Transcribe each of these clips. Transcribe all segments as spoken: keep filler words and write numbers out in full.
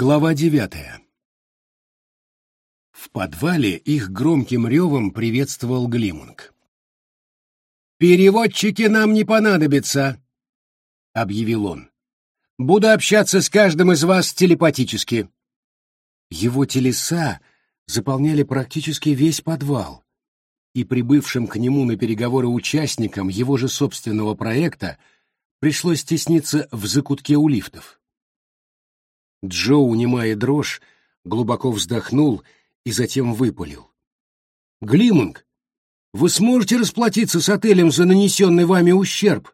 Глава девятая. В подвале их громким ревом приветствовал Глимунг. «Переводчики нам не понадобятся», — объявил он. «Буду общаться с каждым из вас телепатически». Его телеса заполняли практически весь подвал, и прибывшим к нему на переговоры участникам его же собственного проекта пришлось тесниться в закутке у лифтов. Джо, унимая дрожь, глубоко вздохнул и затем выпалил. «Глимунг, вы сможете расплатиться с отелем за нанесенный вами ущерб?»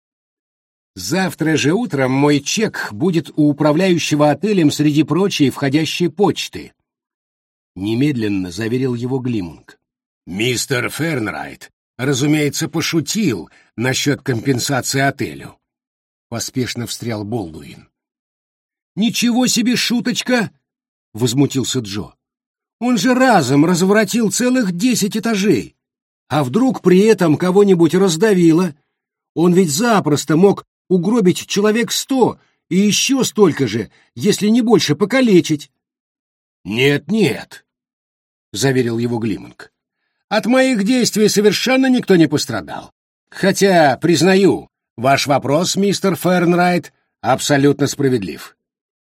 «Завтра же утром мой чек будет у управляющего отелем среди прочей входящей почты», — немедленно заверил его Глимунг. «Мистер Фернрайт, разумеется, пошутил насчет компенсации отелю», — поспешно встрял Болдуин. «Ничего себе шуточка!» — возмутился Джо. «Он же разом разворотил целых десять этажей. А вдруг при этом кого-нибудь раздавило? Он ведь запросто мог угробить человек сто и еще столько же, если не больше, покалечить». «Нет-нет», — заверил его Глимунг. «От моих действий совершенно никто не пострадал. Хотя, признаю, ваш вопрос, мистер Фернрайт, абсолютно справедлив».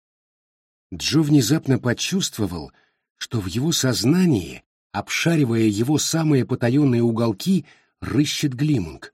Джо внезапно почувствовал, что в его сознании, обшаривая его самые потаенные уголки, рыщет Глимунг.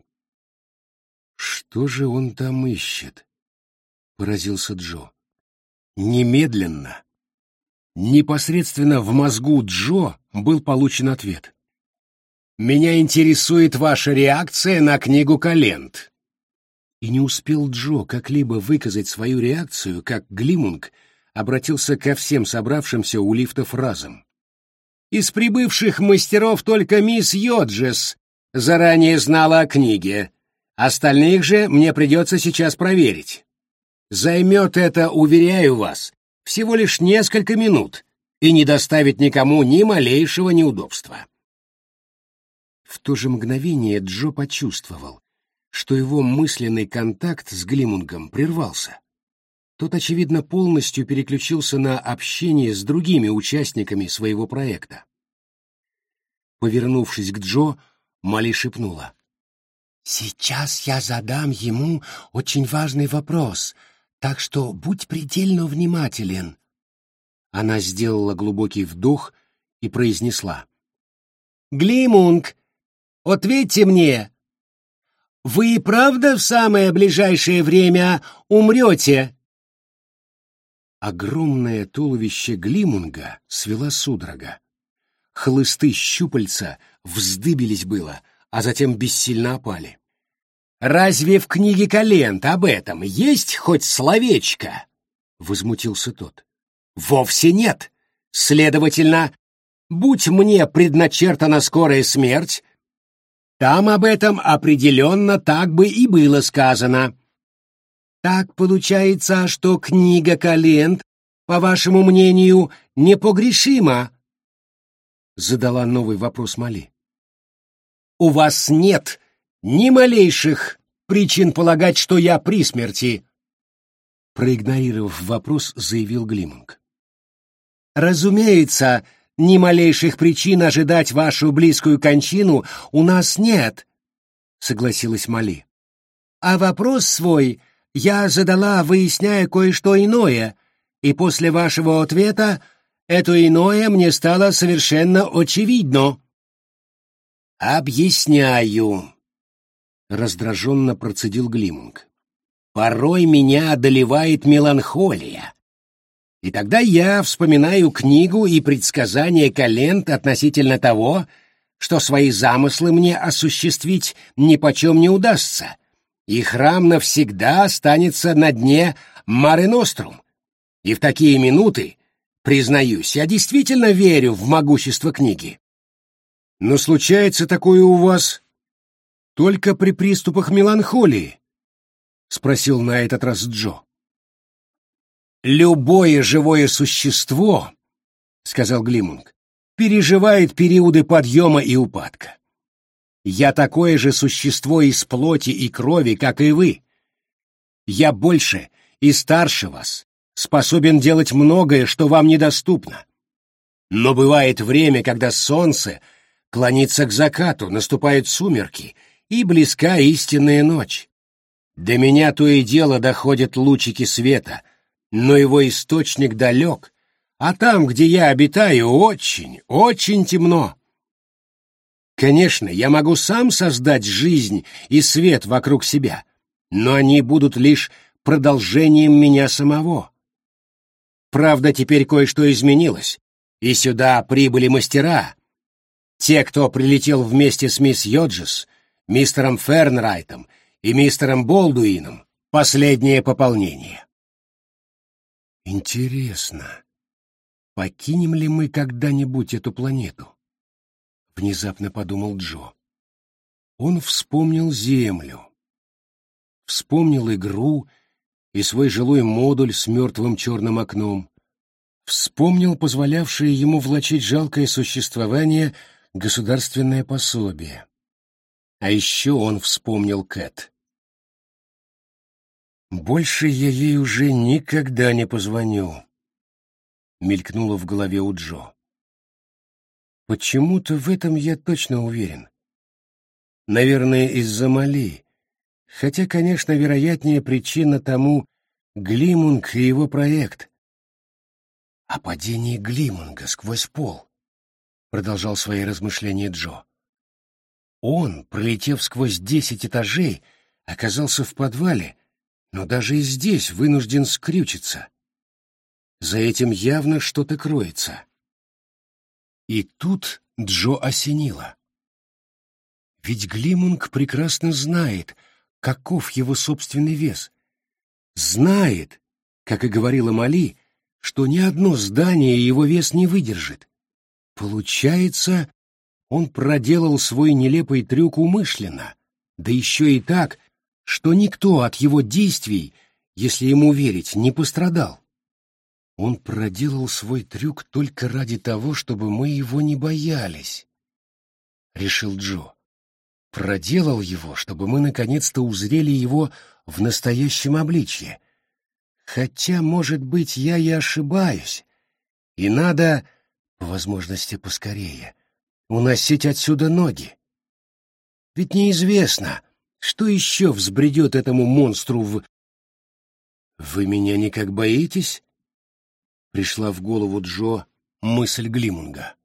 «Что же он там ищет?» — поразился Джо. Немедленно, непосредственно в мозгу Джо был получен ответ. «Меня интересует ваша реакция на книгу Калент». И не успел Джо как-либо выказать свою реакцию, как Глимунг обратился ко всем собравшимся у лифтов разом. «Из прибывших мастеров только мисс Йоджес заранее знала о книге. Остальных же мне придется сейчас проверить. Займет это, уверяю вас, всего лишь несколько минут и не доставит никому ни малейшего неудобства». В то же мгновение Джо почувствовал, что его мысленный контакт с Глимунгом прервался. Тот, очевидно, полностью переключился на общение с другими участниками своего проекта. Повернувшись к Джо, Молли шепнула: «Сейчас я задам ему очень важный вопрос, так что будь предельно внимателен». Она сделала глубокий вдох и произнесла: «Глимунг, ответьте мне, вы и правда в самое ближайшее время умрете?» Огромное туловище Глимунга свела судорога. Хлысты щупальца вздыбились было, а затем бессильно опали. «Разве в книге Калент об этом есть хоть словечко?» — возмутился тот. «Вовсе нет. Следовательно, будь мне предначертана скорая смерть, там об этом определенно так бы и было сказано. Так получается, что книга Калент, по вашему мнению, непогрешима?» Задала новый вопрос Молли. «У вас нет ни малейших причин полагать, что я при смерти», проигнорировав вопрос, заявил Глимунг. «Разумеется, ни малейших причин ожидать вашу близкую кончину у нас нет», согласилась Молли. «А вопрос свой я задала, выясняя кое-что иное, и после вашего ответа это иное мне стало совершенно очевидно». «Объясняю», — раздраженно процедил Глимунг. «Порой меня одолевает меланхолия, и тогда я вспоминаю книгу и предсказания Калент относительно того, что свои замыслы мне осуществить нипочем не удастся, и храм навсегда останется на дне Маре Нострум. И в такие минуты, признаюсь, я действительно верю в могущество книги». «Но случается такое у вас только при приступах меланхолии?» — спросил на этот раз Джо. «Любое живое существо, — сказал Глимунг, — переживает периоды подъема и упадка. Я такое же существо из плоти и крови, как и вы. Я больше и старше вас, способен делать многое, что вам недоступно. Но бывает время, когда солнце клонится к закату, наступают сумерки, и близка истинная ночь. До меня то и дело доходят лучики света, но его источник далек, а там, где я обитаю, очень, очень темно. Конечно, я могу сам создать жизнь и свет вокруг себя, но они будут лишь продолжением меня самого. Правда, теперь кое-что изменилось, и сюда прибыли мастера, те, кто прилетел вместе с мисс Йоджес, мистером Фернрайтом и мистером Болдуином, последнее пополнение. Интересно, покинем ли мы когда-нибудь эту планету? Внезапно подумал Джо. Он вспомнил Землю, вспомнил игру и свой жилой модуль с мертвым черным окном, вспомнил позволявшее ему влачить жалкое существование государственное пособие. А еще он вспомнил Кэт. «Больше я ей уже никогда не позвоню», — мелькнуло в голове у Джо. Почему-то в этом я точно уверен. Наверное, из-за Мали, хотя, конечно, вероятнее причина тому Глимунг и его проект. «О падении Глимунга сквозь пол», — продолжал свои размышления Джо. Он, пролетев сквозь десять этажей, оказался в подвале, но даже и здесь вынужден скрючиться. За этим явно что-то кроется. И тут Джо осенило. Ведь Глимунг прекрасно знает, каков его собственный вес. Знает, как и говорила Мали, что ни одно здание его вес не выдержит. Получается, он проделал свой нелепый трюк умышленно, да еще и так, что никто от его действий, если ему верить, не пострадал. Он проделал свой трюк только ради того, чтобы мы его не боялись, — решил Джо. Проделал его, чтобы мы наконец-то узрели его в настоящем обличье. Хотя, может быть, я и ошибаюсь, и надо, по возможности поскорее, уносить отсюда ноги. Ведь неизвестно, что еще взбредет этому монстру в... «Вы меня никак боитесь?» Пришла в голову Джо мысль Глимунга.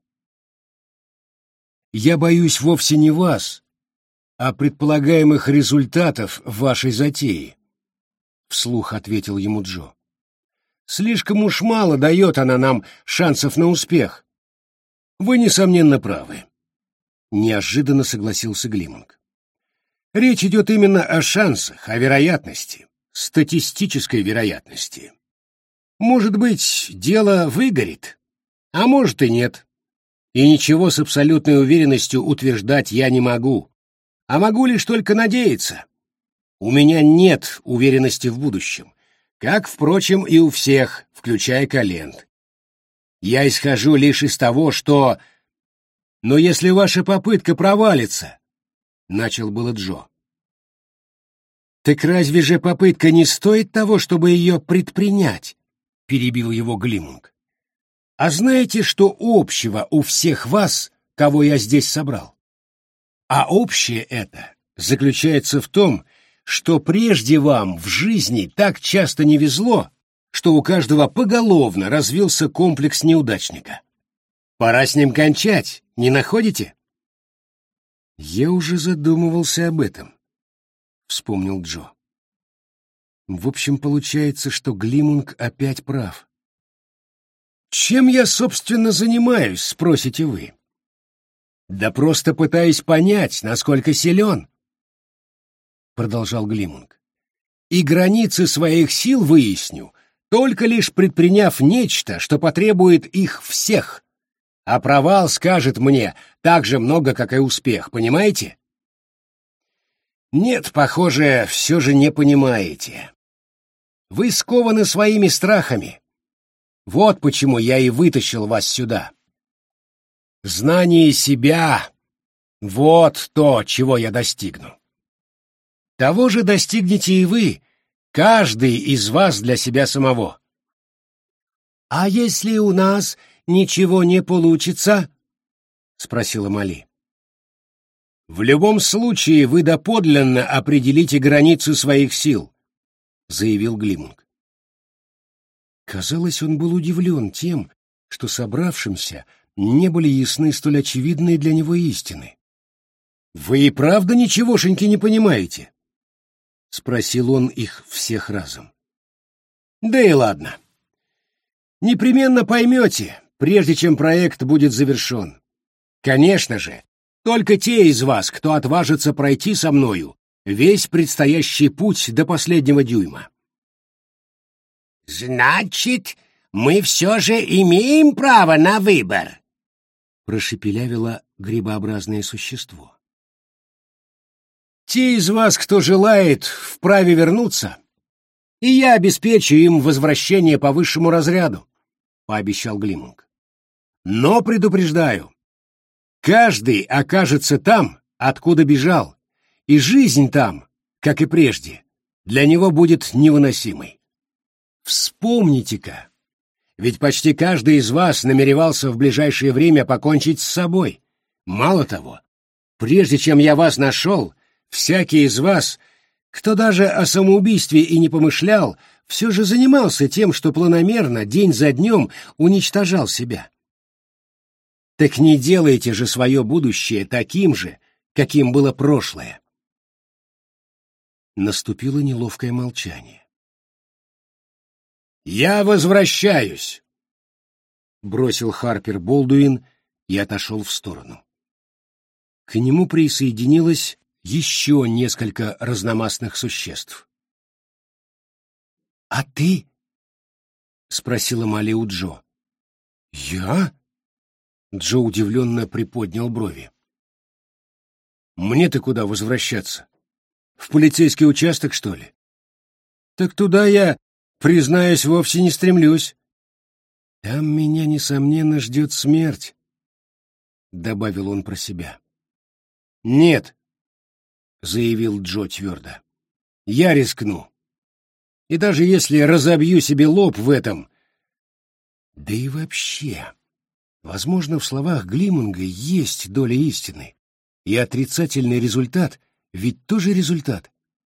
«Я боюсь вовсе не вас, а предполагаемых результатов вашей затеи», — вслух ответил ему Джо. «Слишком уж мало дает она нам шансов на успех». «Вы, несомненно, правы», — неожиданно согласился Глимунг. «Речь идет именно о шансах, о вероятности, статистической вероятности. Может быть, дело выгорит, а может и нет. И ничего с абсолютной уверенностью утверждать я не могу, а могу лишь только надеяться. У меня нет уверенности в будущем, как, впрочем, и у всех, включая Калент. Я исхожу лишь из того, что... Но если ваша попытка провалится, — начал было Джо. Так разве же попытка не стоит того, чтобы ее предпринять? — перебил его Глимунг. «А знаете, что общего у всех вас, кого я здесь собрал? А общее это заключается в том, что прежде вам в жизни так часто не везло, что у каждого поголовно развился комплекс неудачника. Пора с ним кончать, не находите?» «Я уже задумывался об этом», — вспомнил Джо. В общем, получается, что Глимунг опять прав. «Чем я, собственно, занимаюсь?» — спросите вы. «Да просто пытаюсь понять, насколько силен», — продолжал Глимунг. «И границы своих сил выясню, только лишь предприняв нечто, что потребует их всех. А провал скажет мне так же много, как и успех, понимаете?» «Нет, похоже, все же не понимаете. Вы скованы своими страхами. Вот почему я и вытащил вас сюда. Знание себя — вот то, чего я достигну. Того же достигнете и вы, каждый из вас для себя самого. «А если у нас ничего не получится?» — спросила Мали. «В любом случае вы доподлинно определите границы своих сил», — заявил Глимунг. Казалось, он был удивлен тем, что собравшимся не были ясны столь очевидные для него истины. «Вы и правда ничегошеньки не понимаете?» — спросил он их всех разом. «Да и ладно. Непременно поймете, прежде чем проект будет завершен. Конечно же, только те из вас, кто отважится пройти со мною весь предстоящий путь до последнего дюйма». «Значит, мы все же имеем право на выбор», — прошепелявило грибообразное существо. «Те из вас, кто желает, вправе вернуться, и я обеспечу им возвращение по высшему разряду», — пообещал Глимунг. «Но предупреждаю, каждый окажется там, откуда бежал, и жизнь там, как и прежде, для него будет невыносимой. Вспомните-ка, ведь почти каждый из вас намеревался в ближайшее время покончить с собой. Мало того, прежде чем я вас нашел, всякий из вас, кто даже о самоубийстве и не помышлял, все же занимался тем, что планомерно, день за днем, уничтожал себя. Так не делайте же свое будущее таким же, каким было прошлое». Наступило неловкое молчание. «Я возвращаюсь», — бросил Харпер Болдуин и отошел в сторону. К нему присоединилось еще несколько разномастных существ. «А ты?» — спросила Мали у Джо. «Я?» — Джо удивленно приподнял брови. «Мне-то куда возвращаться? В полицейский участок, что ли? Так туда я, признаюсь, вовсе не стремлюсь. Там меня, несомненно, ждет смерть», — добавил он про себя. «Нет», — заявил Джо твердо, — «я рискну. И даже если разобью себе лоб в этом... Да и вообще, возможно, в словах Глимунга есть доля истины, и отрицательный результат ведь тоже результат.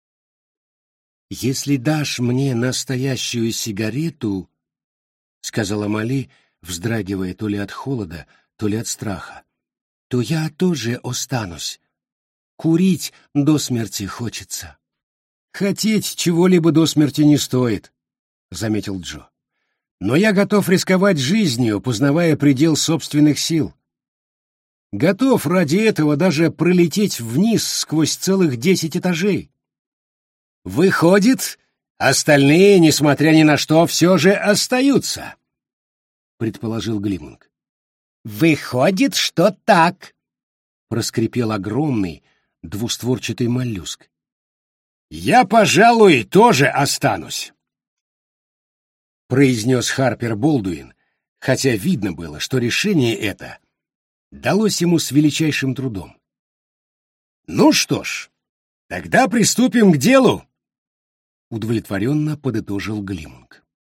«Если дашь мне настоящую сигарету, — сказала Мали, вздрагивая то ли от холода, то ли от страха, — то я тоже останусь. Курить до смерти хочется». «Хотеть чего-либо до смерти не стоит», — заметил Джо. «Но я готов рисковать жизнью, познавая предел собственных сил. Готов ради этого даже пролететь вниз сквозь целых десять этажей. Выходит, остальные, несмотря ни на что, все же остаются», — предположил Глимунг. «Выходит, что так», — проскрипел огромный двустворчатый моллюск. «Я, пожалуй, тоже останусь», — произнес Харпер Болдуин, хотя видно было, что решение это далось ему с величайшим трудом. «Ну что ж, тогда приступим к делу», — удовлетворенно подытожил Глимунг.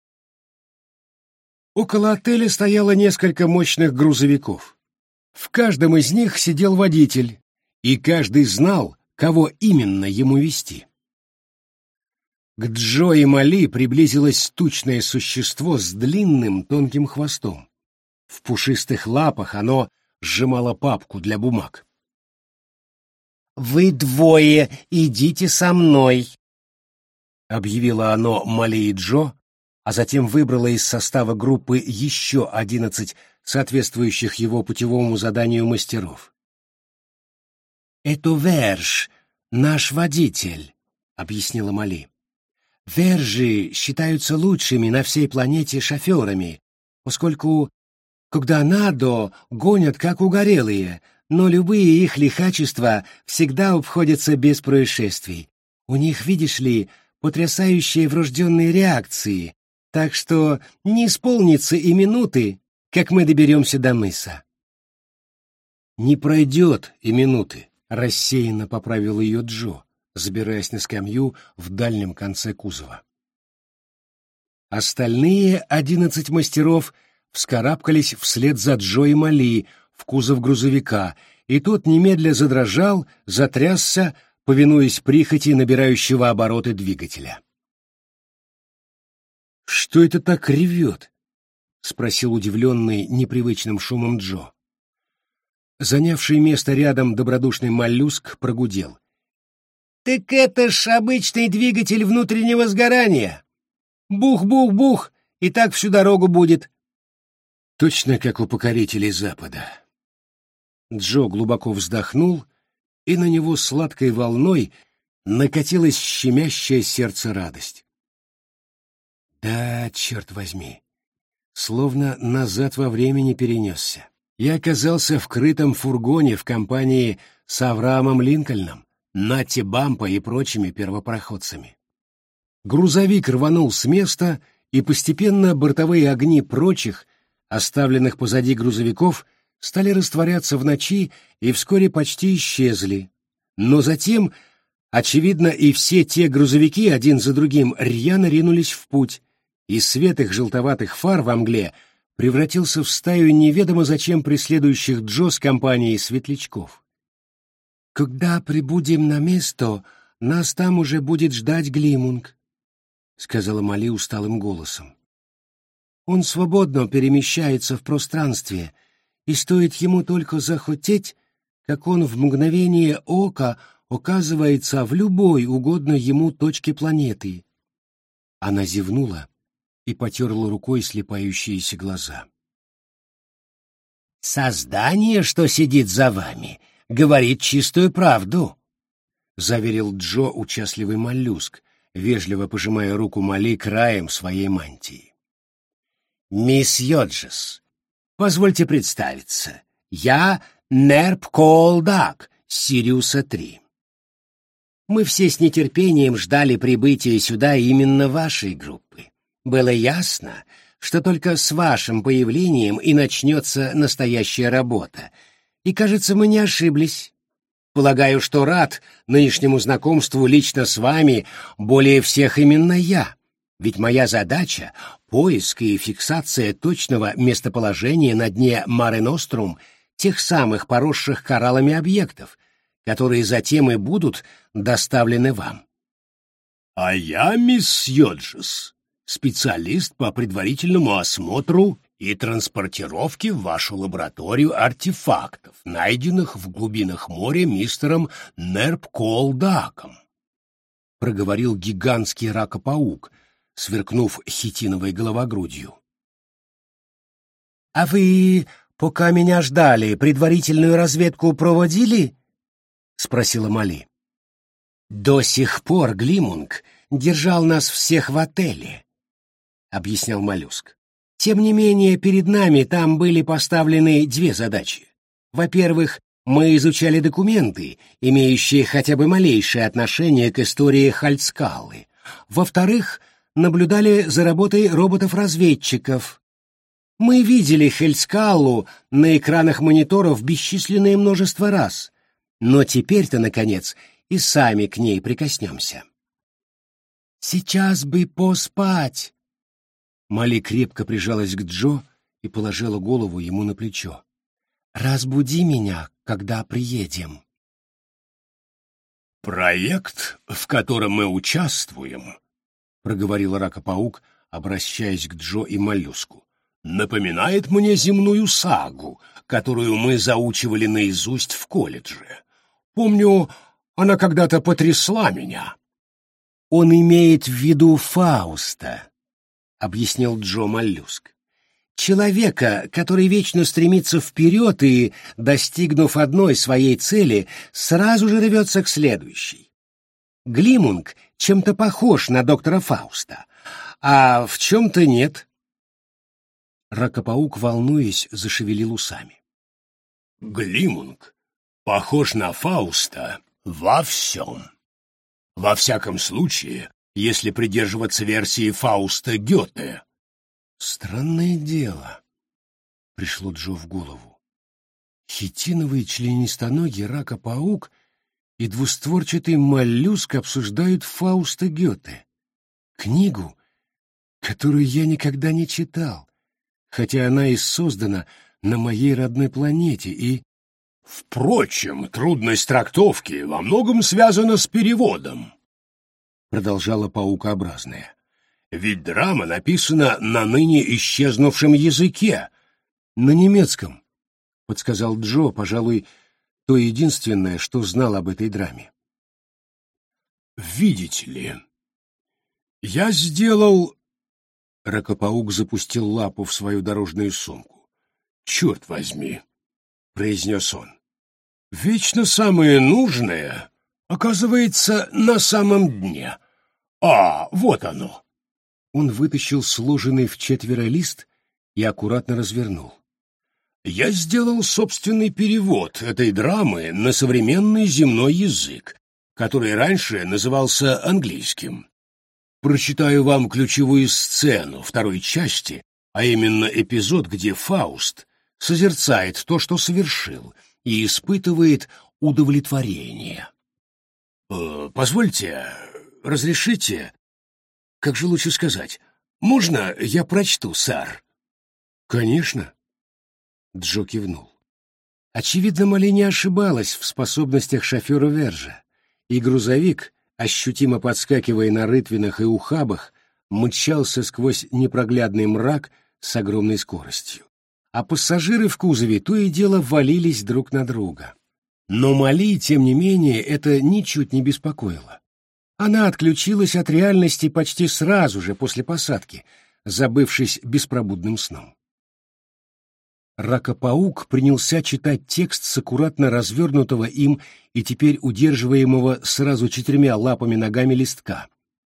Около отеля стояло несколько мощных грузовиков. В каждом из них сидел водитель, и каждый знал, кого именно ему везти. К Джо и Мали приблизилось тучное существо с длинным тонким хвостом. В пушистых лапах оно сжимало папку для бумаг. «Вы двое идите со мной», — объявило оно Мали и Джо, а затем выбрало из состава группы еще одиннадцать соответствующих его путевому заданию мастеров. «Это Верж, наш водитель», — объяснила Мали. «Вержи считаются лучшими на всей планете шоферами, поскольку, когда надо, гонят как угорелые, но любые их лихачества всегда обходятся без происшествий. У них, видишь ли, потрясающие врожденные реакции, так что не исполнится и минуты, как мы доберемся до мыса». «Не пройдет и минуты», — рассеянно поправил ее Джо, забираясь на скамью в дальнем конце кузова. Остальные одиннадцать мастеров вскарабкались вслед за Джо и Мали в кузов грузовика, и тот немедля задрожал, затрясся, повинуясь прихоти набирающего обороты двигателя. «Что это так ревет?» — спросил удивленный непривычным шумом Джо. Занявший место рядом добродушный моллюск прогудел. «Так это ж обычный двигатель внутреннего сгорания! Бух-бух-бух, и так всю дорогу будет!» Точно как у покорителей Запада. Джо глубоко вздохнул, и на него сладкой волной накатилась щемящее сердце радость. Да, черт возьми, словно назад во времени перенесся. Я оказался в крытом фургоне в компании с Авраамом Линкольном, Натти Бампо и прочими первопроходцами. Грузовик рванул с места, и постепенно бортовые огни прочих, оставленных позади грузовиков, стали растворяться в ночи и вскоре почти исчезли. Но затем, очевидно, и все те грузовики один за другим рьяно ринулись в путь, и свет их желтоватых фар во мгле превратился в стаю неведомо зачем преследующих Джо с компанией светлячков. «Когда прибудем на место, нас там уже будет ждать Глимунг», — сказала Мали усталым голосом. «Он свободно перемещается в пространстве, и стоит ему только захотеть, как он в мгновение ока оказывается в любой угодной ему точке планеты». Она зевнула и потерла рукой слепающиеся глаза. «Создание, что сидит за вами, говорит чистую правду», — заверил Джо участливый моллюск, вежливо пожимая руку Мали краем своей мантии. «Мисс Йоджес, позвольте представиться. Я Нерп Колдак, Сириуса три. Мы все с нетерпением ждали прибытия сюда именно вашей группы. Было ясно, что только с вашим появлением и начнется настоящая работа, и, кажется, мы не ошиблись. Полагаю, что рад нынешнему знакомству лично с вами более всех именно я, ведь моя задача — поиск и фиксация точного местоположения на дне Маре Нострум тех самых поросших кораллами объектов, которые затем и будут доставлены вам. А я, мисс Йоджес, специалист по предварительному осмотру и транспортировке в вашу лабораторию артефактов, найденных в глубинах моря мистером Нерп-Колдаком, — проговорил гигантский ракопаук, сверкнув хитиновой головогрудью. — А вы, пока меня ждали, предварительную разведку проводили? — спросила Мали. — До сих пор Глимунг держал нас всех в отеле, — объяснял моллюск. Тем не менее, перед нами там были поставлены две задачи. Во-первых, мы изучали документы, имеющие хотя бы малейшее отношение к истории Хальцкаллы. Во-вторых, наблюдали за работой роботов-разведчиков. Мы видели Хальцкаллу на экранах мониторов бесчисленное множество раз, но теперь-то, наконец, и сами к ней прикоснемся. «Сейчас бы поспать!» Мали крепко прижалась к Джо и положила голову ему на плечо. «Разбуди меня, когда приедем». «Проект, в котором мы участвуем», — проговорил ракопаук, обращаясь к Джо и моллюску, «напоминает мне земную сагу, которую мы заучивали наизусть в колледже. Помню, она когда-то потрясла меня». «Он имеет в виду Фауста», — объяснил Джо моллюск. «Человека, который вечно стремится вперед и, достигнув одной своей цели, сразу же рвется к следующей. Глимунг чем-то похож на доктора Фауста, а в чем-то нет». Ракопаук, волнуясь, зашевелил усами. «Глимунг похож на Фауста во всем. Во всяком случае, если придерживаться версии Фауста Гёте». «Странное дело», — пришло Джо в голову. Хитиновый членистоногий ракопаук и двустворчатый моллюск обсуждают Фауста Гёте. Книгу, которую я никогда не читал, хотя она и создана на моей родной планете, и... Впрочем, трудность трактовки во многом связана с переводом, продолжала паукообразная. Ведь драма написана на ныне исчезнувшем языке. На немецком, подсказал Джо, пожалуй, то единственное, что знал об этой драме. Видите ли, я сделал... Ракопаук запустил лапу в свою дорожную сумку. «Черт возьми!» — произнес он. «Вечно самое нужное оказывается на самом дне. А, вот оно!» Он вытащил сложенный в четверо лист и аккуратно развернул. «Я сделал собственный перевод этой драмы на современный земной язык, который раньше назывался английским. Прочитаю вам ключевую сцену второй части, а именно эпизод, где Фауст созерцает то, что совершил, и испытывает удовлетворение. Э, позвольте, разрешите, как же лучше сказать, можно я прочту, сэр? Конечно. Джо кивнул. Очевидно, Молли не ошибалась в способностях шофера Вержа, и грузовик, ощутимо подскакивая на рытвинах и ухабах, мчался сквозь непроглядный мрак с огромной скоростью. А пассажиры в кузове то и дело валились друг на друга. Но Молли, тем не менее, это ничуть не беспокоило. Она отключилась от реальности почти сразу же после посадки, забывшись беспробудным сном. Ракопаук принялся читать текст с аккуратно развернутого им и теперь удерживаемого сразу четырьмя лапами-ногами листка.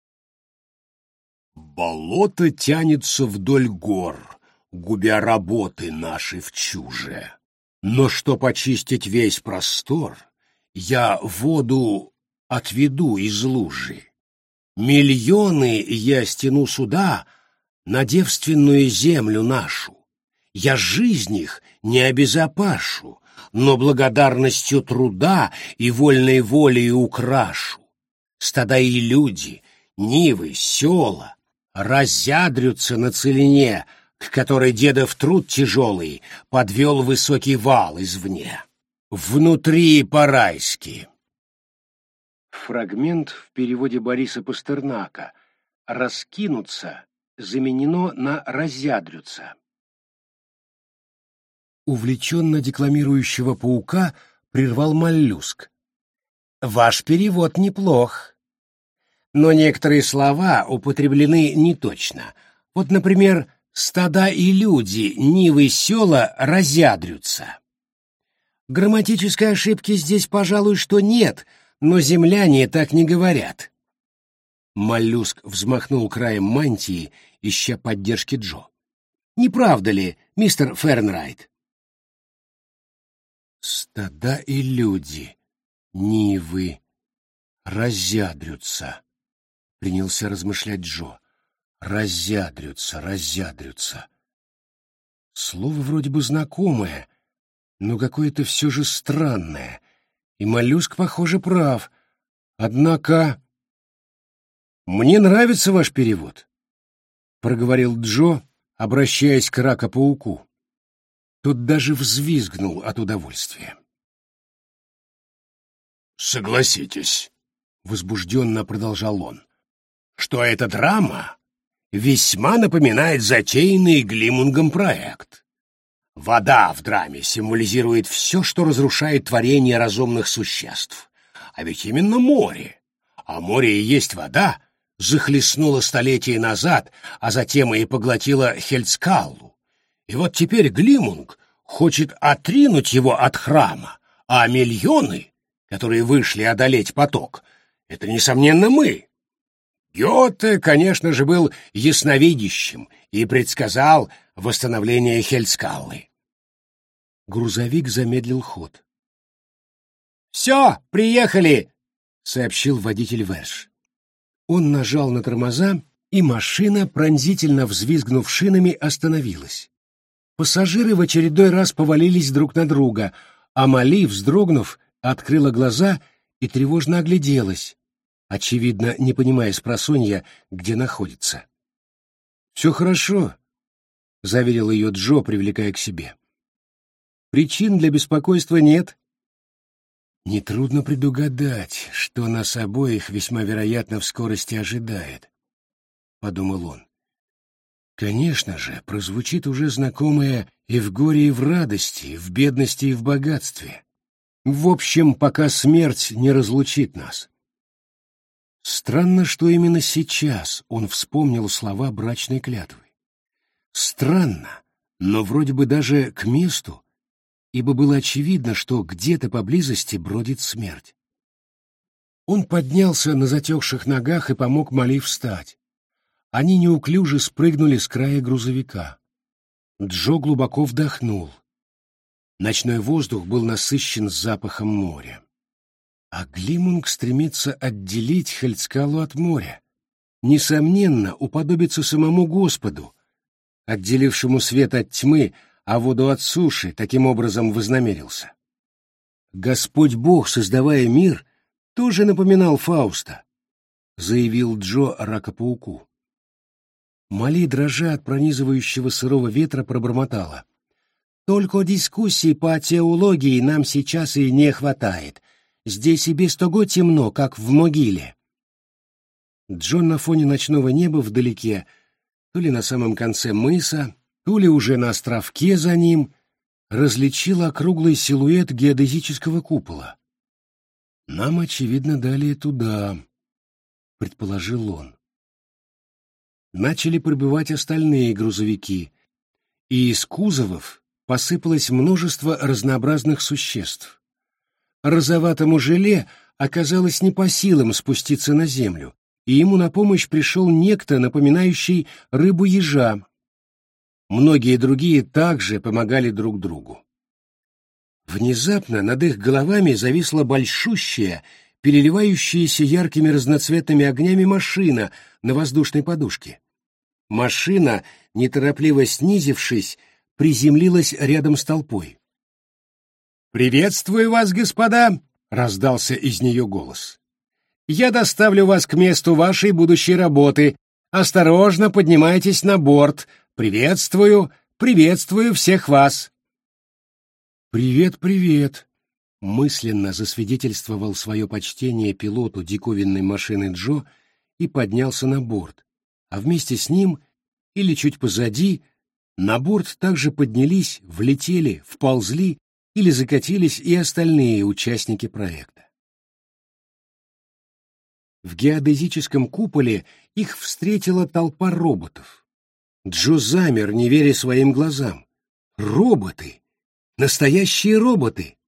«Болото тянется вдоль гор, губя работы наши в чуже. Но чтоб очистить весь простор, я воду отведу из лужи. Миллионы я стяну сюда на девственную землю нашу. Я жизнь их не обезопашу, но благодарностью труда и вольной волей украшу. Стада и люди, нивы, села разядрются на целине, к которой дедов труд тяжелый подвел высокий вал извне. Внутри по-райски». Фрагмент в переводе Бориса Пастернака «раскинуться» заменено на «разядрются». Увлеченно декламирующего паука прервал моллюск. «Ваш перевод неплох, но некоторые слова употреблены неточно. Вот, например, «стада и люди, нивы и села разядрются». Грамматической ошибки здесь, пожалуй, что нет, но земляне так не говорят». Моллюск взмахнул краем мантии, ища поддержки Джо. «Не правда ли, мистер Фернрайт?» «Стада и люди, нивы, разядрются», — принялся размышлять Джо. «Разядрются, разядрются». Слово вроде бы знакомое, но какое-то все же странное, и моллюск, похоже, прав. Однако... «Мне нравится ваш перевод», — проговорил Джо, обращаясь к Ракопауку. Тот даже взвизгнул от удовольствия. «Согласитесь», — возбужденно продолжал он, «что эта драма весьма напоминает затеянный Глимунгом проект. Вода в драме символизирует все, что разрушает творение разумных существ. А ведь именно море, а море и есть вода, захлестнуло столетия назад, а затем и поглотило Хельскаллу. И вот теперь Глимунг хочет отринуть его от храма, а миллионы, которые вышли одолеть поток, это, несомненно, мы. Гёте, конечно же, был ясновидящим и предсказал восстановление Хельскаллы. Грузовик замедлил ход. «Все, приехали!» — сообщил водитель Верш. Он нажал на тормоза, и машина, пронзительно взвизгнув шинами, остановилась. Пассажиры в очередной раз повалились друг на друга, а Молли, вздрогнув, открыла глаза и тревожно огляделась, очевидно, не понимая спросонья, где находится. «Все хорошо», — заверил ее Джо, привлекая к себе. «Причин для беспокойства нет». «Нетрудно предугадать, что нас обоих весьма вероятно в скорости ожидает», — подумал он. «Конечно же, прозвучит уже знакомое и в горе, и в радости, и в бедности, и в богатстве. В общем, пока смерть не разлучит нас». Странно, что именно сейчас он вспомнил слова брачной клятвы. Странно, но вроде бы даже к месту, ибо было очевидно, что где-то поблизости бродит смерть. Он поднялся на затекших ногах и помог Молли встать. Они неуклюже спрыгнули с края грузовика. Джо глубоко вдохнул. Ночной воздух был насыщен запахом моря. А Глимунг стремится отделить Хельцкалу от моря. Несомненно, уподобиться самому Господу, отделившему свет от тьмы, а воду от суши, таким образом вознамерился. Господь Бог, создавая мир, тоже напоминал Фауста, заявил Джо Ракопауку. Молли, дрожа от пронизывающего сырого ветра, пробормотала: «Только дискуссий по теологии нам сейчас и не хватает. Здесь и без того темно, как в могиле». Джон на фоне ночного неба вдалеке, то ли на самом конце мыса, то ли уже на островке за ним, различил округлый силуэт геодезического купола. «Нам, очевидно, далее туда», — предположил он. Начали прибывать остальные грузовики, и из кузовов посыпалось множество разнообразных существ. Розоватому желе оказалось не по силам спуститься на землю, и ему на помощь пришел некто, напоминающий рыбу-ежа. Многие другие также помогали друг другу. Внезапно над их головами зависла большущая, переливающаяся яркими разноцветными огнями машина на воздушной подушке. Машина, неторопливо снизившись, приземлилась рядом с толпой. «Приветствую вас, господа!» — раздался из нее голос. «Я доставлю вас к месту вашей будущей работы. Осторожно поднимайтесь на борт. Приветствую, приветствую всех вас!» «Привет, привет!» — мысленно засвидетельствовал свое почтение пилоту диковинной машины Джо и поднялся на борт, а вместе с ним, или чуть позади, на борт также поднялись, влетели, вползли или закатились и остальные участники проекта. В геодезическом куполе их встретила толпа роботов. Джо замер, не веря своим глазам. Роботы! Настоящие роботы!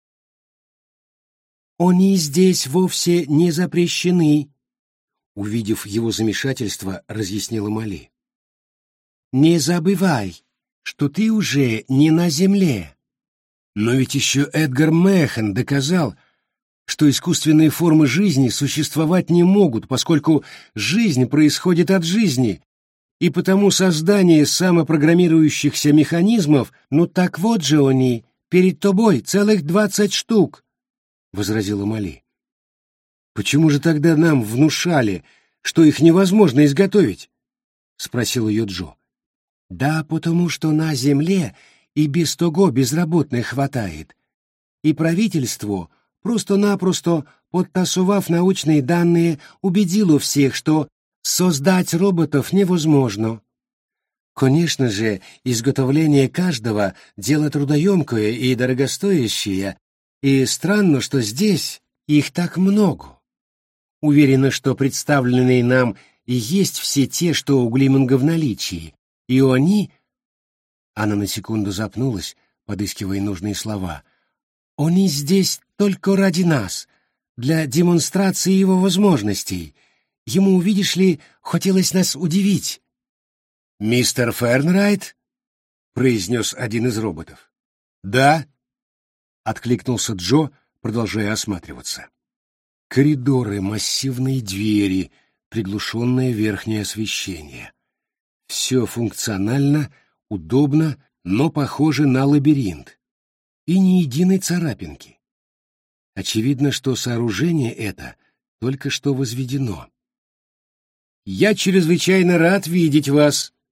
«Они здесь вовсе не запрещены», — увидев его замешательство, разъяснила Молли. «Не забывай, что ты уже не на земле». Но ведь еще Эдгар Механ доказал, что искусственные формы жизни существовать не могут, поскольку жизнь происходит от жизни, и потому создание самопрограммирующихся механизмов, ну так вот же они, перед тобой целых двадцать штук, — возразила Молли. «Почему же тогда нам внушали, что их невозможно изготовить?» — спросил ее Джо. «Да потому что на земле и без того безработных хватает, и правительство, просто-напросто подтасовав научные данные, убедило всех, что создать роботов невозможно. Конечно же, изготовление каждого — дело трудоемкое и дорогостоящее, и странно, что здесь их так много. Уверена, что представленные нам и есть все те, что у Глимунга в наличии, и они...» Она на секунду запнулась, подыскивая нужные слова. «Они здесь только ради нас, для демонстрации его возможностей. Ему, видишь ли, хотелось нас удивить». «Мистер Фернрайт?» — произнес один из роботов. «Да», — откликнулся Джо, продолжая осматриваться. Коридоры, массивные двери, приглушенное верхнее освещение. Все функционально, удобно, но похоже на лабиринт. И ни единой царапинки. Очевидно, что сооружение это только что возведено. «Я чрезвычайно рад видеть вас»,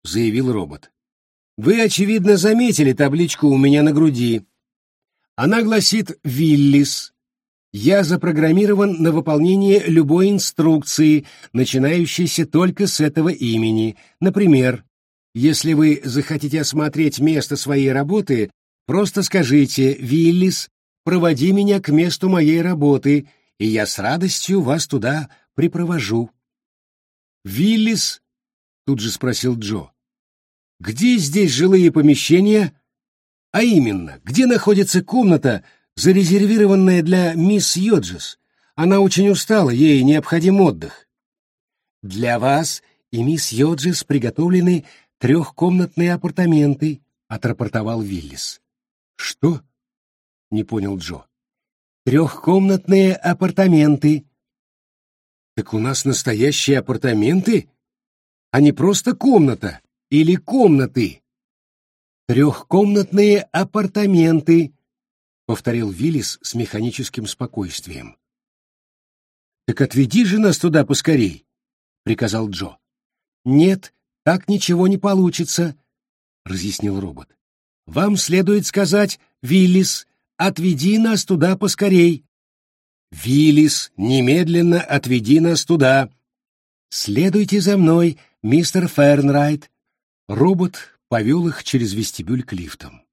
— заявил робот. «Вы, очевидно, заметили табличку у меня на груди. Она гласит «Виллис». Я запрограммирован на выполнение любой инструкции, начинающейся только с этого имени. Например, если вы захотите осмотреть место своей работы, просто скажите «Виллис, проводи меня к месту моей работы», и я с радостью вас туда припровожу. «Виллис?» — тут же спросил Джо. «Где здесь жилые помещения? А именно, где находится комната, зарезервированная для мисс Йоджес? Она очень устала, ей необходим отдых». «Для вас и мисс Йоджес приготовлены трехкомнатные апартаменты», — отрапортовал Виллис. «Что?» — не понял Джо. «Трехкомнатные апартаменты». «Так у нас настоящие апартаменты, а не просто комната или комнаты». «Трехкомнатные апартаменты», — повторил Виллис с механическим спокойствием. «Так отведи же нас туда поскорей», — приказал Джо. «Нет, так ничего не получится», — разъяснил робот. «Вам следует сказать, Виллис, отведи нас туда поскорей». «Виллис, немедленно отведи нас туда». «Следуйте за мной, мистер Фернрайт». Робот повел их через вестибюль к лифтам.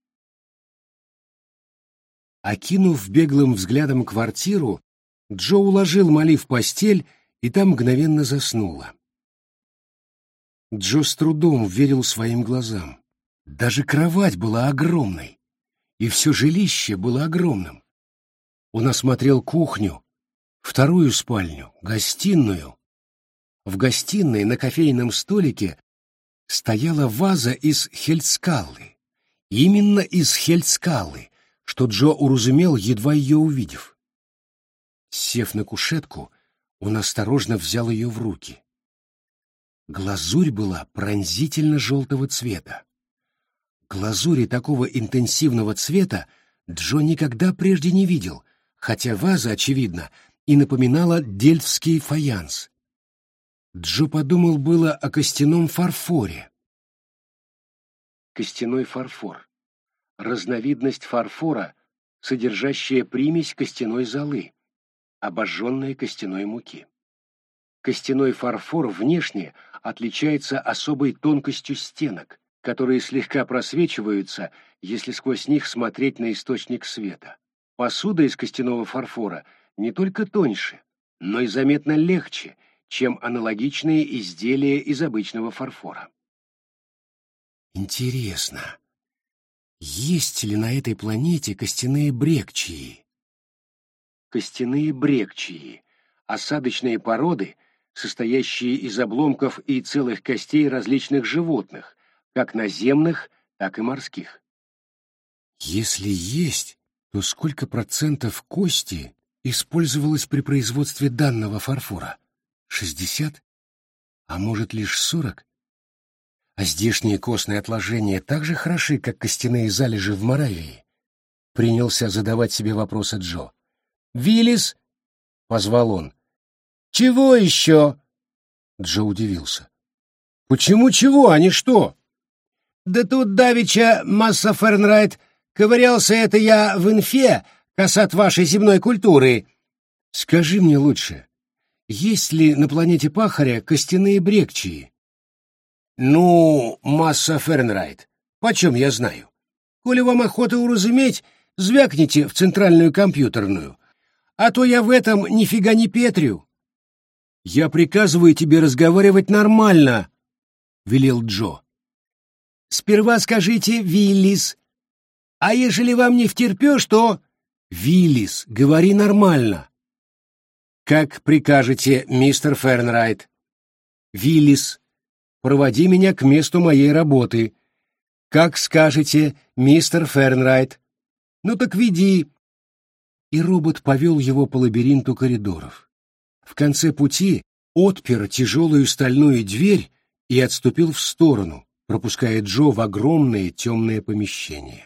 Окинув беглым взглядом квартиру, Джо уложил Молли в постель, и там мгновенно заснула. Джо с трудом верил своим глазам. Даже кровать была огромной, и все жилище было огромным. Он осмотрел кухню, вторую спальню, гостиную. В гостиной на кофейном столике стояла ваза из хельцкаллы. Именно из хельцкаллы, что Джо уразумел, едва ее увидев. Сев на кушетку, он осторожно взял ее в руки. Глазурь была пронзительно желтого цвета. Глазури такого интенсивного цвета Джо никогда прежде не видел, хотя ваза, очевидно, и напоминала дельфский фаянс. Джо подумал было о костяном фарфоре. Костяной фарфор — разновидность фарфора, содержащая примесь костяной золы, обожженной костяной муки. Костяной фарфор внешне отличается особой тонкостью стенок, которые слегка просвечиваются, если сквозь них смотреть на источник света. Посуда из костяного фарфора не только тоньше, но и заметно легче, чем аналогичные изделия из обычного фарфора. Интересно, есть ли на этой планете костяные брекчии? Костяные брекчии — осадочные породы, состоящие из обломков и целых костей различных животных, как наземных, так и морских. Если есть, то сколько процентов кости использовалось при производстве данного фарфора? Шестьдесят? А может, лишь сорок? А здешние костные отложения так же хороши, как костяные залежи в Моравии? Принялся задавать себе вопросы Джо. «Виллис!» — позвал он. «Чего еще?» Джо удивился. «Почему чего, а не что?» «Да тут давеча, масса Фернрайт, ковырялся это я в инфе, касат вашей земной культуры». «Скажи мне лучше, есть ли на планете Пахаря костяные брекчии?» «Ну, масса Фернрайт, почем я знаю? Коли вам охота уразуметь, звякните в центральную компьютерную, а то я в этом нифига не петрю». «Я приказываю тебе разговаривать нормально», — велел Джо. «Сперва скажите «Виллис», а ежели вам не втерпешь, то...» «Виллис, говори нормально». «Как прикажете, мистер Фернрайт». «Виллис, проводи меня к месту моей работы». «Как скажете, мистер Фернрайт». «Ну так веди». И робот повел его по лабиринту коридоров. В конце пути отпер тяжелую стальную дверь и отступил в сторону, пропуская Джо в огромное темное помещение.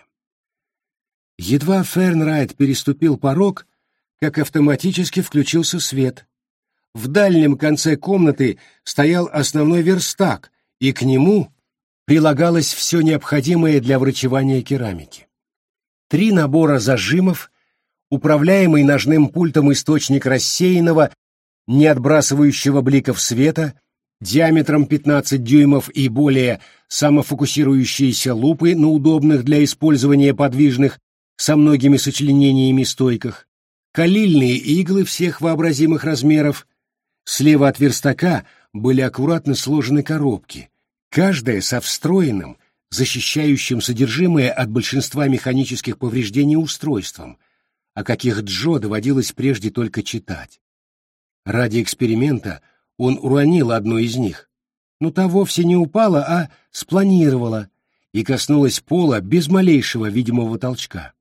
Едва Фернрайт переступил порог, как автоматически включился свет. В дальнем конце комнаты стоял основной верстак, и к нему прилагалось все необходимое для врачевания керамики. Три набора зажимов, управляемый ножным пультом источник рассеянного, не отбрасывающего бликов света, диаметром пятнадцать дюймов и более самофокусирующиеся лупы на удобных для использования подвижных со многими сочленениями стойках, калильные иглы всех вообразимых размеров. Слева от верстака были аккуратно сложены коробки, каждая со встроенным, защищающим содержимое от большинства механических повреждений устройством, о каких Джо доводилось прежде только читать. Ради эксперимента он уронил одну из них, но та вовсе не упала, а спланировала и коснулась пола без малейшего видимого толчка.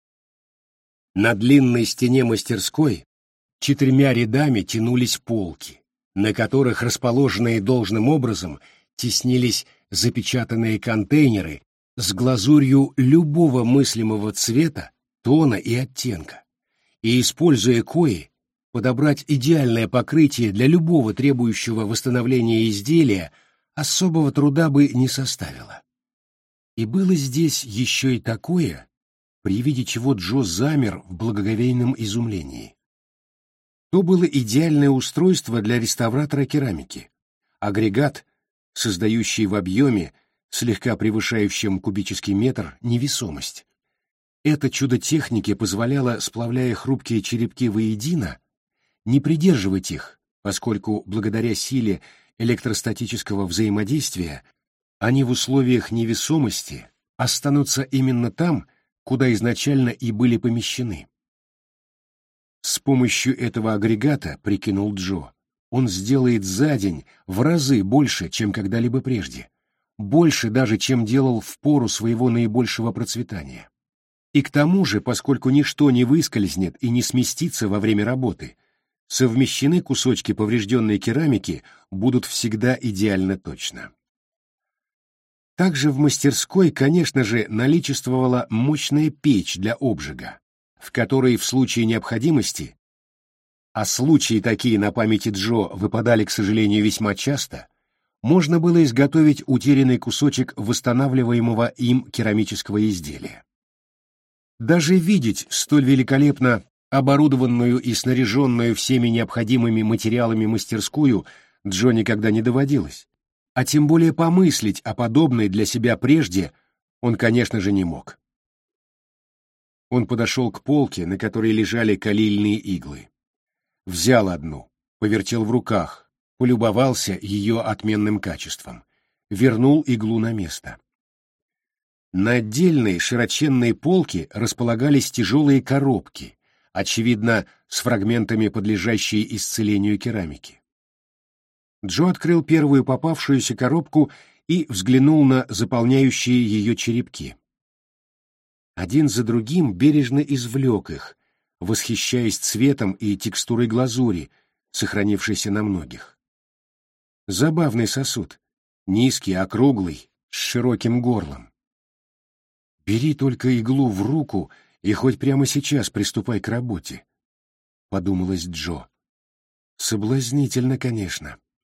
На длинной стене мастерской четырьмя рядами тянулись полки, на которых, расположенные должным образом, теснились запечатанные контейнеры с глазурью любого мыслимого цвета, тона и оттенка, и, используя кои, подобрать идеальное покрытие для любого требующего восстановления изделия особого труда бы не составило. И было здесь еще и такое, при виде чего Джо замер в благоговейном изумлении. То было идеальное устройство для реставратора керамики, агрегат, создающий в объеме, слегка превышающем кубический метр, невесомость. Это чудо техники позволяло, сплавляя хрупкие черепки воедино, не придерживать их, поскольку благодаря силе электростатического взаимодействия они в условиях невесомости останутся именно там, куда изначально и были помещены. С помощью этого агрегата, прикинул Джо, он сделает за день в разы больше, чем когда-либо прежде, больше даже, чем делал в пору своего наибольшего процветания. И к тому же, поскольку ничто не выскользнет и не сместится во время работы, совмещены кусочки поврежденной керамики будут всегда идеально точно. Также в мастерской, конечно же, наличествовала мощная печь для обжига, в которой в случае необходимости, а случаи такие на памяти Джо выпадали, к сожалению, весьма часто, можно было изготовить утерянный кусочек восстанавливаемого им керамического изделия. Даже видеть столь великолепно оборудованную и снаряженную всеми необходимыми материалами мастерскую Джо никогда не доводилось, а тем более помыслить о подобной для себя прежде он, конечно же, не мог. Он подошел к полке, на которой лежали калильные иглы. Взял одну, повертел в руках, полюбовался ее отменным качеством, вернул иглу на место. На отдельной широченной полке располагались тяжелые коробки, очевидно, с фрагментами подлежащей исцелению керамики. Джо открыл первую попавшуюся коробку и взглянул на заполняющие ее черепки. Один за другим бережно извлек их, восхищаясь цветом и текстурой глазури, сохранившейся на многих. Забавный сосуд, низкий, округлый, с широким горлом. «Бери только иглу в руку и хоть прямо сейчас приступай к работе», — подумалось Джо. Соблазнительно, конечно.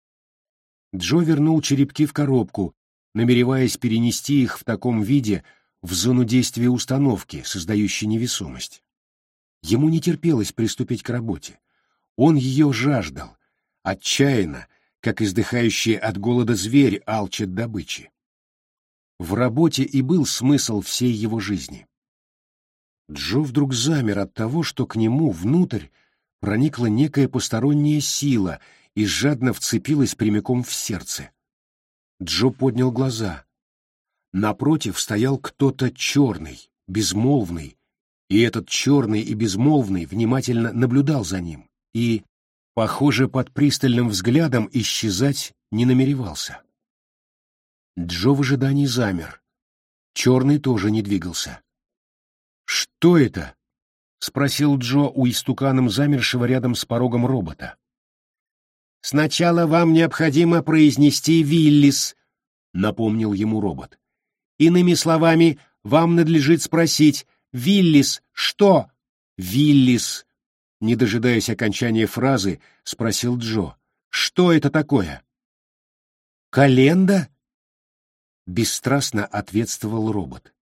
Джо вернул черепки в коробку, намереваясь перенести их в таком виде в зону действия установки, создающей невесомость. Ему не терпелось приступить к работе. Он ее жаждал, отчаянно, как издыхающий от голода зверь алчит добычи. В работе и был смысл всей его жизни. Джо вдруг замер от того, что к нему внутрь проникла некая посторонняя сила и жадно вцепилась прямиком в сердце. Джо поднял глаза. Напротив стоял кто-то черный, безмолвный, и этот черный и безмолвный внимательно наблюдал за ним и, похоже, под пристальным взглядом исчезать не намеревался. Джо в ожидании замер. Черный тоже не двигался. «Что это?» — спросил Джо у истуканом замершего рядом с порогом робота. «Сначала вам необходимо произнести «Виллис», — напомнил ему робот. «Иными словами, вам надлежит спросить «Виллис, что?» «Виллис», — не дожидаясь окончания фразы, спросил Джо. «Что это такое?» «Календа?» бесстрастно ответствовал робот.